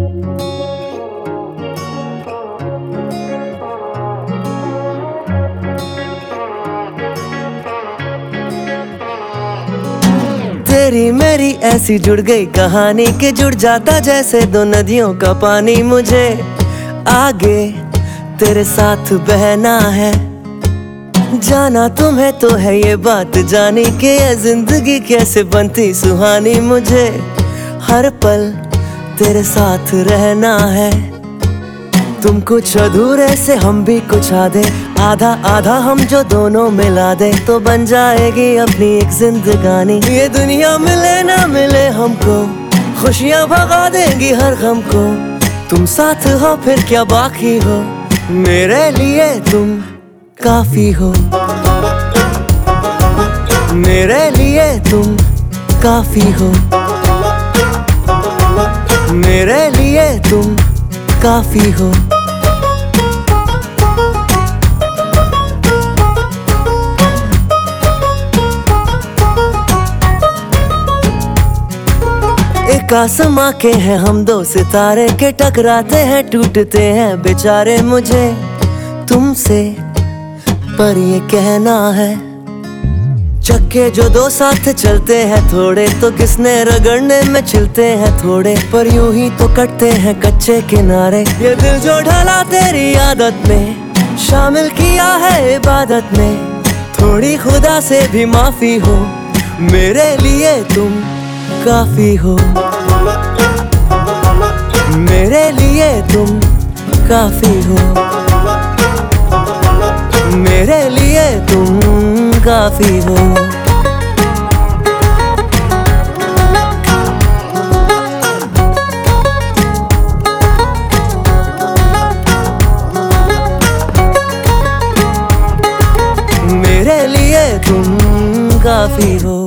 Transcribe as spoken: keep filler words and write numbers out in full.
तेरी मेरी ऐसी जुड़ गई कहानी कि जुड़ जाता जैसे दो नदियों का पानी। मुझे आगे तेरे साथ बहना है, जाना तुम्हें तो है ये बात जानी कि ये जिंदगी कैसे बनती सुहानी। मुझे हर पल तेरे साथ रहना है, तुम कुछ अधूरे से हम भी कुछ आधे, आधा आधा हम जो दोनों मिला दे तो बन जाएगी अपनी एक जिंदगानी। ये दुनिया मिले ना मिले हमको, खुशियाँ भगा देंगी हर गम को। तुम साथ हो फिर क्या बाकी हो, मेरे लिए तुम काफी हो। मेरे लिए तुम काफी हो, मेरे लिए तुम काफी हो। एक आसमां के हैं हम दो सितारे के, टकराते हैं टूटते हैं बेचारे। मुझे तुमसे पर ये कहना है, चक्के जो दो साथ चलते हैं थोड़े तो किसने रगड़ने में छिलते हैं थोड़े, पर यूं ही तो कटते हैं कच्चे किनारे। ये दिल जो ढला तेरी आदत में, शामिल किया है इबादत में, थोड़ी खुदा से भी माफी हो, मेरे लिए तुम काफी हो। मेरे लिए तुम काफी हो, मेरे लिए तुम काफी हो। मेरे लिए तुम काफी हो।